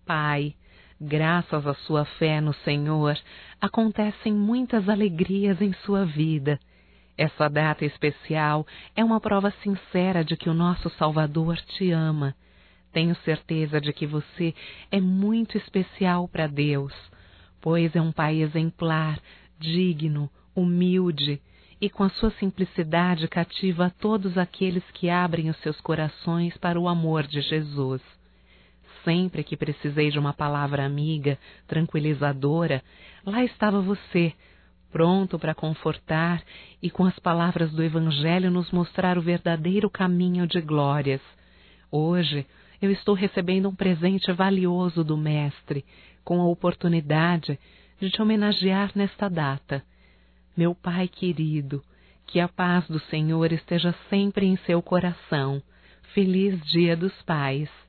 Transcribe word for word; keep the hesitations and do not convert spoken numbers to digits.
Pai, graças à sua fé no Senhor, acontecem muitas alegrias em sua vida. Essa data especial é uma prova sincera de que o nosso Salvador te ama. Tenho certeza de que você é muito especial para Deus, pois é um pai exemplar, digno, humilde e com a sua simplicidade cativa a todos aqueles que abrem os seus corações para o amor de Jesus. Sempre que precisei de uma palavra amiga, tranquilizadora, lá estava você, pronto para confortar e com as palavras do Evangelho nos mostrar o verdadeiro caminho de glórias. Hoje, eu estou recebendo um presente valioso do Mestre, com a oportunidade de te homenagear nesta data. Meu Pai querido, que a paz do Senhor esteja sempre em seu coração. Feliz Dia dos Pais!